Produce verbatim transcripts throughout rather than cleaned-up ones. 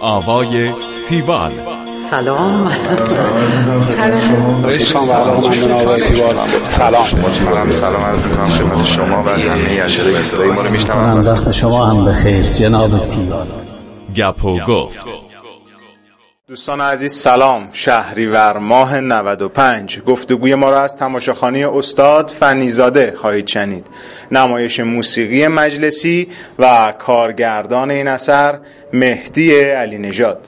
آوای تیوال. سلام. سلام. سلام. سلام. سلام عرض می‌کنم خدمت شما و همه اجرای صدای ما رو میشنوم. وقت شما هم بخیر جناب تیوال. گپ و گفت. دوستان عزیز سلام. شهریور ماه نود و پنج گفتگوی ما را از تماشاخانه استاد فنیزاده خواهید شنید. نمایش موسیقی مجلسی و کارگردان این اثر مهدی علی نژاد.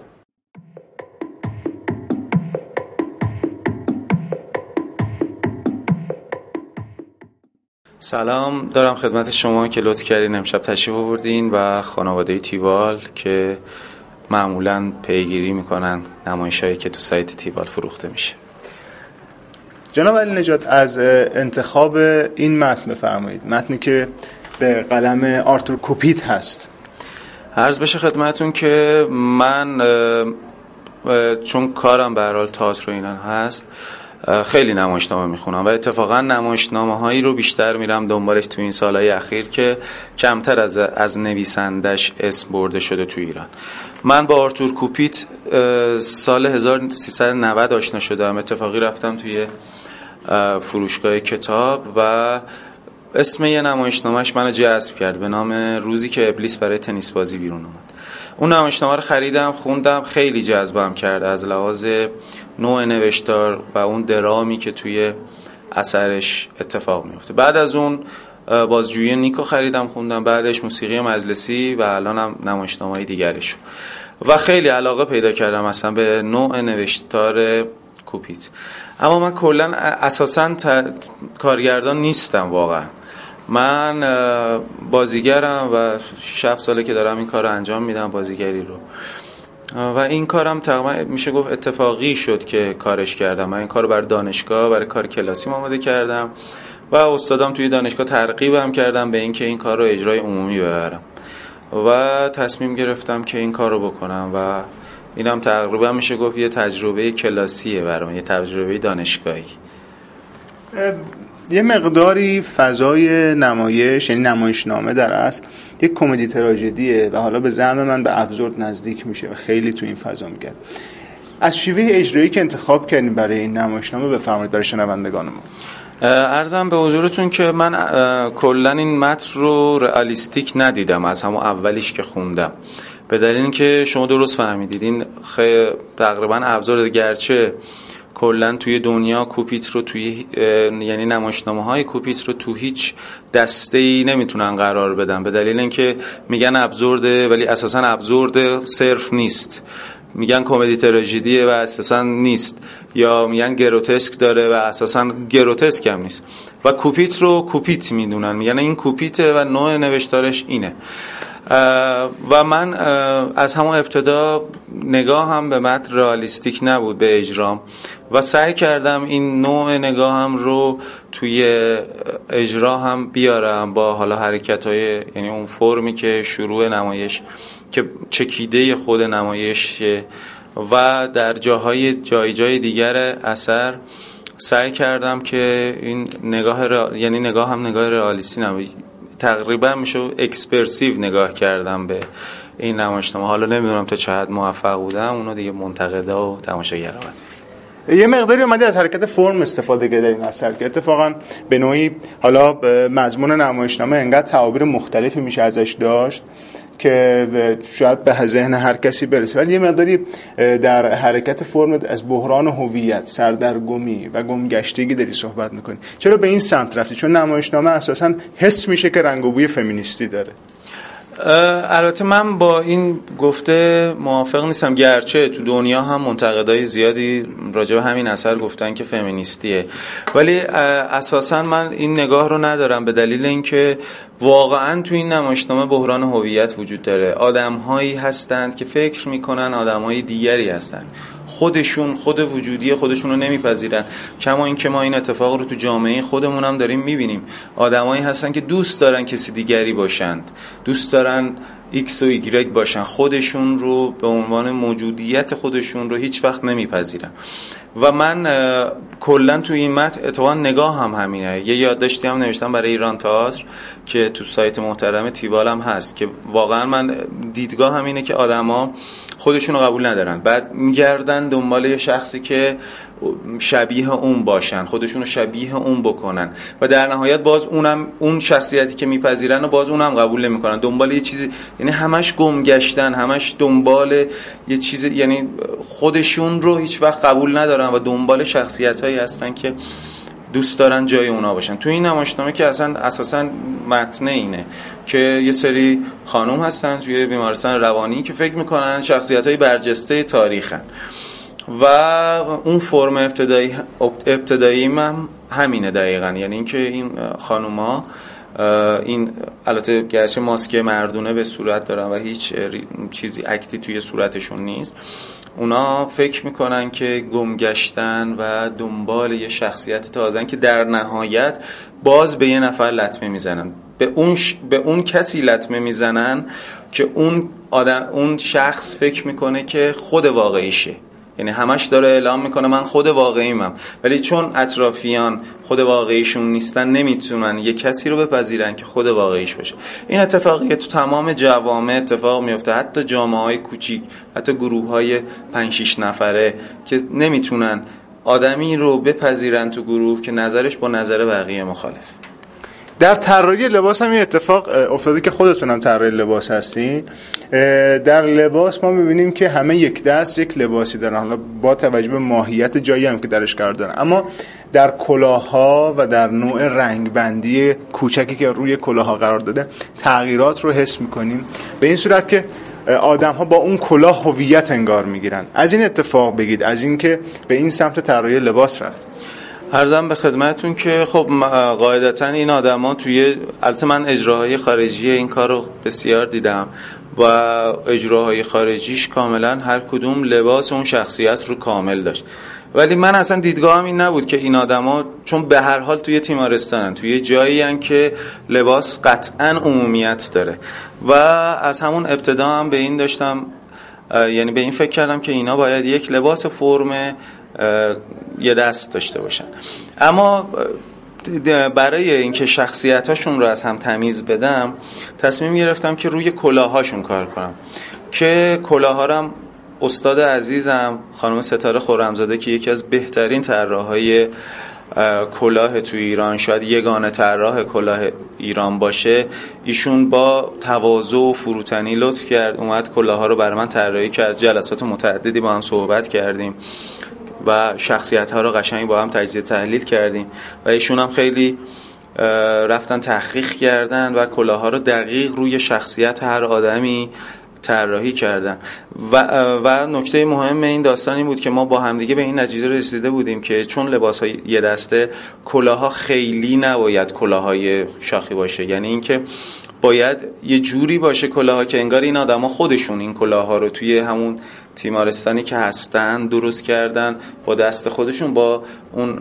سلام دارم خدمت شما که لطف کردین امشب تشریف آوردین و خانواده تیوال که معمولاً پیگیری میکنن نمایشایی که تو سایت تیوال فروخته میشه. جناب علی نژاد، از انتخاب این متن بفرمایید، متنی که به قلم آرتور کوپیت هست. عرض بشه خدمتون که من چون کارم به هر حال تئاتر و اینا هست خیلی نمایشنامه میخونم و اتفاقا نمایشنامه هایی رو بیشتر میرم دنبالش تو این سالهای اخیر که کمتر از از نویسندش اسم برده شده تو ایران. من با آرتور کوپیت سال هزار و سیصد و نود آشنا شدم. اتفاقی رفتم توی فروشگاه کتاب و اسم یه نمایشنامه‌اش منو جذب کرد به نام روزی که ابلیس برای تنیس بازی بیرون اومد. اون نمایشنامه رو خریدم، خوندم، خیلی جذبم کرد از لحاظ نوع نوشتار و اون درامی که توی اثرش اتفاق میفته. بعد از اون بازجویی نیکو خریدم، خوندم، بعدش موسیقی مجلسی و الانم نمایشنامه‌های دیگرش و خیلی علاقه پیدا کردم مثلا به نوع نوشتار کوپیت. اما من کلا اساساً کارگردان نیستم واقعا. من بازیگرم و شش هفت ساله که دارم این کار رو انجام میدم، بازیگری رو، و این کارم تقریبا میشه گفت اتفاقی شد که کارش کردم. من این کار رو برای دانشگاه، برای کار کلاسی آماده کردم و استادم توی دانشگاه ترغیبم کردم به اینکه این کار رو اجرای عمومی ببرم و تصمیم گرفتم که این کار رو بکنم و اینم تقریبا میشه گفت یه تجربه کلاسیه برام، یه تجربه دانشگاهی. یه مقداری فضای نمایش، یعنی نمایشنامه در اصل یک کمدی تراژدیه و حالا به زعم من به ابسورد نزدیک میشه و خیلی تو این فضا میگن. از شیوه اجرایی که انتخاب کردیم برای این نمایشنامه بفرمایید برای شنوندگان ما. عرضم به حضورتون که من کلا این متن رو رئالیستیک ندیدم از همون اولیش که خوندم، به دلیل اینکه شما درست فهمیدید این خیلی تقریبا ابزار، گرچه کلا توی دنیا کوپیت رو توی یعنی نمایشنامه‌های کوپیت رو تو هیچ دسته‌ای نمیتونن قرار بدن، به دلیل اینکه میگن ابزورده ولی اساساً ابزورد صرف نیست، میگن کمدی تراژدیه و اساساً نیست، یا میگن گروتسک داره و اساساً گروتسک هم نیست و کوپیت رو کوپیت میدونن، میگن این کوپیته و نوع نوشتارش اینه. و من از همون ابتدا نگاه هم به متن رئالیستیک نبود به اجرام و سعی کردم این نوع نگاه هم رو توی اجرا هم بیارم با حالا حرکت‌های، یعنی اون فرمی که شروع نمایش که چکیده خود نمایش و در جاهای جای جای دیگر اثر سعی کردم که این نگاه را... یعنی نگاه هم نگاه رئالیستی نبود، تقریبا میشه اکسپرسیو نگاه کردم به این نمایشنامه. حالا نمیدونم تا چه حد موفق بودم، اونا دیگه منتقدا و تماشاگران. یه مقداری اومدی از حرکت فرم استفاده کرده در این اثر که اتفاقا به نوعی حالا مضمون نمایشنامه انقدر تعابیر مختلفی میشه ازش داشت که شاید به ذهن هر کسی برسه، ولی یه مقداری در حرکت فرم از بحران هویت، سردرگمی و گمگشتگی داری صحبت میکنی. چرا به این سمت رفتی؟ چون نمایشنامه اساساً حس میشه که رنگ و بوی فمینیستی داره. البته من با این گفته موافق نیستم، گرچه تو دنیا هم منتقدای زیادی راجع به همین اثر گفتن که فمینیستیه، ولی اساسا من این نگاه رو ندارم به دلیل اینکه واقعا تو این نمایشنامه بحران هویت وجود داره. آدم‌هایی هستند که فکر میکنن آدم‌های دیگری هستند، خودشون خود وجودی خودشون رو نمیپذیرن، کما اینکه ما این اتفاق رو تو جامعه خودمون هم داریم میبینیم. آدمایی هستن که دوست دارن کسی دیگری باشند، دوست دارن ایکس و ایگرگ باشن، خودشون رو به عنوان موجودیت خودشون رو هیچ وقت نمیپذیرن. و من کلا تو این متن اتفاقا نگاه هم همینه. یه یادداشتی هم نوشتم برای ایران تئاتر که تو سایت محترم تیوال هم هست که واقعا من دیدگاه هم اینه که آدما خودشونو قبول ندارن، بعد میگردن دنبال یه شخصی که شبیه اون باشن، خودشونو شبیه اون بکنن و در نهایت باز اونم اون شخصیتی که میپذیرن و باز اونم قبول نمیکنن، دنبال یه چیزی، یعنی همش گم گشتن، همش دنبال یه چیزی، یعنی خودشون رو هیچ وقت قبول ندارن و دنبال شخصیتایی هستن که دوست دارن جای اونا باشن. تو این نمایشنامه که اصلا اساسا متن اینه که یه سری خانم هستن توی بیمارستان روانی که فکر میکنن شخصیتای برجسته تاریخن و اون فرم ابتدایی ابتدایی هم همینه دقیقاً، یعنی اینکه این خانوما این البته گرچه ماسک مردونه به صورت دارن و هیچ چیزی اکتی توی صورتشون نیست، اونا فکر میکنن که گم گشتن و دنبال یه شخصیت تازه‌ن که در نهایت باز به یه نفر لطمه میزنن، به اون ش... به اون کسی لطمه میزنن که اون آدم اون شخص فکر میکنه که خود واقعیشه، یعنی همش داره اعلام میکنه من خود واقعیمم، ولی چون اطرافیان خود واقعیشون نیستن نمیتونن یه کسی رو بپذیرن که خود واقعیش باشه. این اتفاقیه تو تمام جوامع اتفاق میفته، حتی جامعه‌های کوچیک، حتی گروه‌های پنج شش نفره که نمیتونن آدمی رو بپذیرن تو گروه که نظرش با نظر بقیه مخالف. در طراحی لباس هم این اتفاق افتاده که خودتون هم طراح لباس هستین. در لباس ما می‌بینیم که همه یک دست یک لباسی دارن، حالا با توجه به ماهیت جایی هم که درش قرار دارن، اما در کلاه‌ها و در نوع رنگبندی کوچکی که روی کلاه‌ها قرار داده تغییرات رو حس می‌کنیم، به این صورت که آدم‌ها با اون کلاه هویت انگار می‌گیرن. از این اتفاق بگید، از این که به این سمت طراحی لباس رفت. عرضم به خدمتون که خب قاعدتاً این آدما توی، البته من اجراهای خارجی این کار رو بسیار دیدم و اجراهای خارجیش کاملا هر کدوم لباس اون شخصیت رو کامل داشت، ولی من اصلا دیدگاهم این نبود که این آدما، چون به هر حال توی تیمارستانن، توی جایی ان که لباس قطعاً عمومیت داره و از همون ابتدا هم به این داشتم، یعنی به این فکر کردم که اینا باید یک لباس فرم یه دست داشته باشن، اما برای اینکه شخصیتاشون رو از هم تمیز بدم تصمیم گرفتم که روی کلاهاشون کار کنم که کلاهارم استاد عزیزم خانم ستاره خرمزاده که یکی از بهترین طراحای کلاه تو ایران، شاید یگانه طراح کلاه ایران باشه، ایشون با تواضع و فروتنی لطف کرد اومد کلاه‌ها رو برای من طراحی کرد. جلسات متعددی با هم صحبت کردیم و شخصیت‌ها رو قشنگ با هم تجزیه تحلیل کردیم و ایشون هم خیلی رفتن تحقیق کردن و کلاه‌ها رو دقیق روی شخصیت هر آدمی طراحی کردن و و نکته مهم این داستان این بود که ما با همدیگه به این نتیجه رسیده بودیم که چون لباس‌های یه دسته، کلاه‌ها خیلی نباید کلاه‌های شاخی باشه، یعنی اینکه باید یه جوری باشه کلاه‌ها که انگار این آدما خودشون این کلاه‌ها رو توی همون تیمارستانی که هستن درست کردن با دست خودشون، با اون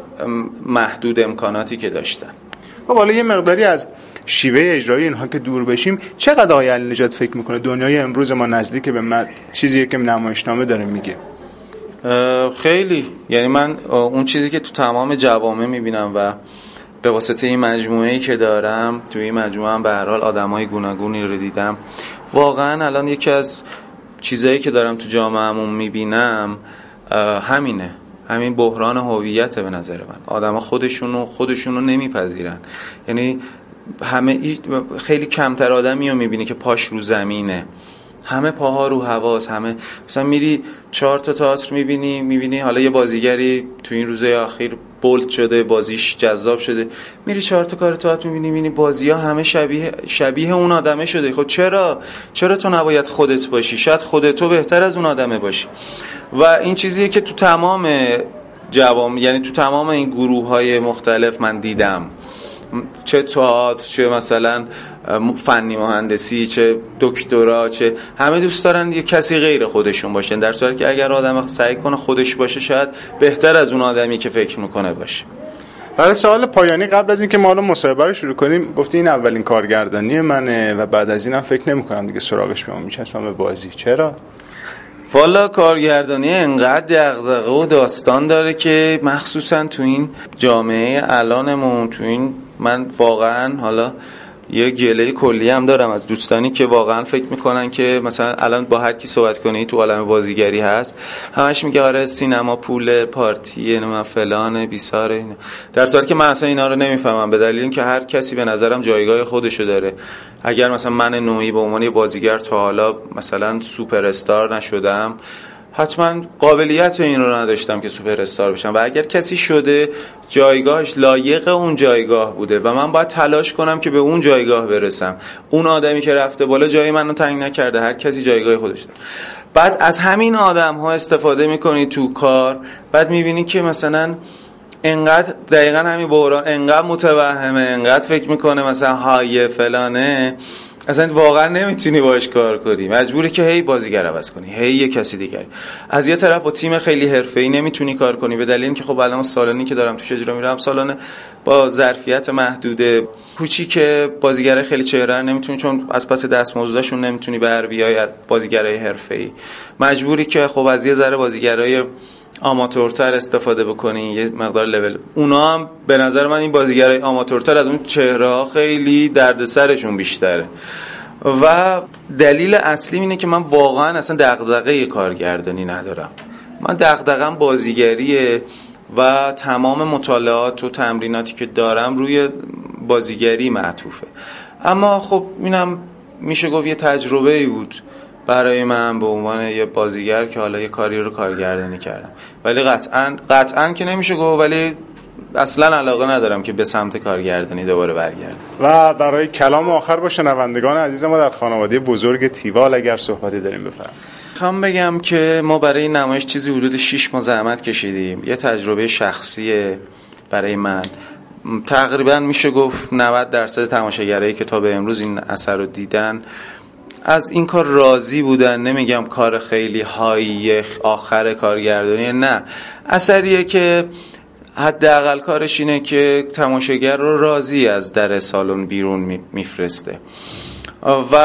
محدود امکاناتی که داشتن. خب حالا یه مقداری از شیوه اجرایی اینها که دور بشیم، چقدر آقای علی نژاد فکر میکنه دنیای امروز ما نزدیک به من چیزیه که نمایشنامه داره میگه؟ خیلی، یعنی من اون چیزی که تو تمام جوامع میبینم و به واسطه این مجموعه‌ای که دارم، توی این مجموعه هم به هر حال آدمای گوناگونی رو دیدم، واقعا الان یکی از چیزایی که دارم تو جامعه‌مون میبینم همینه، همین بحران هویت. به نظر من آدما خودشونو خودشونو نمیپذیرن، یعنی همه خیلی کمتر آدمی رو میبینی که پاش رو زمینه، همه پاها رو هواست. همه مثلا میری چهار تا تئاتر میبینی میبینی حالا یه بازیگری تو این روزهای اخیر بولد شده، بازیش جذاب شده، میری چهار تا کار تئاتر میبینی میبینی بازی‌ها همه شبیه شبیه اون آدمه شده. خب چرا چرا تو نباید خودت باشی؟ شاید خودت بهتر از اون آدمه باشی. و این چیزیه که تو تمام جوام، یعنی تو تمام این گروه‌های مختلف من دیدم، چه تئاتر، چه مثلا فنی مهندسی، چه دکترا، چه همه دوست دارن یه کسی غیر خودشون باشن، در صورتی که اگر آدم سعی کنه خودش باشه شاید بهتر از اون آدمی که فکر میکنه باشه. برای سوال پایانی قبل از اینکه ما الان مصاحبه رو شروع کنیم، گفتی این اولین کارگردانی منه و بعد از اینم فکر نمی‌کنم دیگه سراغش بیام، میچسبم به بازی. چرا؟ والا کارگردانی انقدر دغدغه و داستان داره که مخصوصا تو این جامعه الانمون، تو این من واقعا حالا یه گله کلی هم دارم از دوستانی که واقعا فکر میکنن که مثلا الان با هر کی صحبت کنی تو عالم بازیگری هست همش میگه آره سینما پول پارتی نه فلان بیساره، در صورتی که من اصلا اینا رو نمیفهمم، به دلیل اینکه هر کسی به نظرم جایگاه خودشو داره. اگر مثلا من نوعی به عنوان بازیگر تا حالا مثلا سوپر استار نشدم، حتما قابلیت این رو نداشتم که سوپر استار بشم، و اگر کسی شده جایگاهش لایق اون جایگاه بوده و من باید تلاش کنم که به اون جایگاه برسم. اون آدمی که رفته بالا جای منو تنگ نکرده، هر کسی جایگاه خودش داره. بعد از همین آدم ها استفاده میکنی تو کار، بعد میبینی که مثلا انقدر دقیقا همین بحران انقدر متوهمه، انقدر فکر میکنه مثلا های فلانه، اصلا واقعا نمیتونی باش کار کنی، مجبوری که هی بازیگر عوض کنی، هی یه کسی دیگری. از یه طرف با تیم خیلی حرفه‌ای نمیتونی کار کنی، به دلیل اینکه خب الان سالانی که دارم توش اجرا میرم، سالانه با ظرفیت محدوده کوچیک بازیگرای خیلی چهره نمیتونی، چون از پس دستمزدشون نمیتونی بر بیای بازیگرای حرفه‌ای، مجبوری که خب از یه ذره بازیگرای آماتورتر استفاده بکنی، یه مقدار لول. اونا هم به نظر من این بازیگرای آماتورتر از اون چهره‌ها خیلی دردسرشون بیشتره. و دلیل اصلی اینه که من واقعا اصلا دغدغه کارگردانی ندارم، من دغدغه‌ام بازیگریه و تمام مطالعات و تمریناتی که دارم روی بازیگری معطوفه. اما خب اینم میشه گفت یه تجربه‌ای بود برای من به عنوان یه بازیگر که حالا یه کاری رو کارگردانی کردم، ولی قطعاً قطعاً که نمیشه گفت، ولی اصلا علاقه ندارم که به سمت کارگردانی دوباره برگردم. و برای کلام آخر با شنوندگان عزیز ما در خانواده بزرگ تیوال اگر صحبتی داریم بفرمایید. میخوام بگم که ما برای این نمایش چیزی حدود شش ماه زحمت کشیدیم، یه تجربه شخصیه برای من. تقریبا میشه گفت نود درصد تماشاگرایی که تا به امروز این اثر رو دیدن از این کار راضی بودن. نمیگم کار خیلی های آخر کارگردانی، نه، اثریه که حداقل کارش اینه که تماشاگر رو راضی از در سالن بیرون میفرسته. و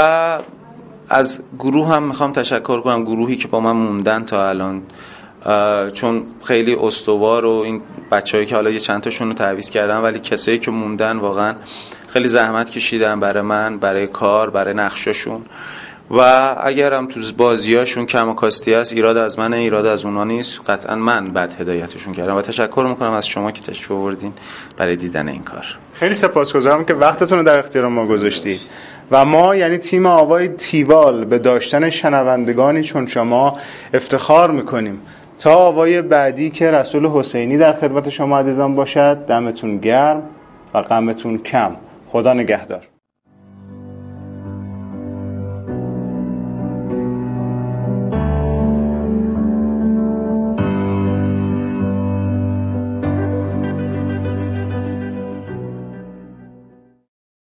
از گروه هم میخوام تشکر کنم، گروهی که با من موندن تا الان، چون خیلی استوار و این بچه‌ای که حالا یه چند تاشون رو تعویض کردن، ولی کسایی که موندن واقعا خیلی زحمت کشیدن برای من، برای کار، برای نقشاشون. و اگرم تو بازیاشون کم و کاستی هست، ایراد از منه، ایراد از اونا نیست، قطعا من بد هدایتشون کردم. و تشکر میکنم از شما که تشریف آوردین برای دیدن این کار. خیلی سپاسگزارم که وقتتون رو در اختیار ما گذاشتید. و ما یعنی تیم آوای تیوال به داشتن شنوندگانی چون شما افتخار میکنیم. تا آوای بعدی که رسول حسینی در خدمت شما عزیزان باشد، دمتون گرم و غمتون کم. خدا نگهدار.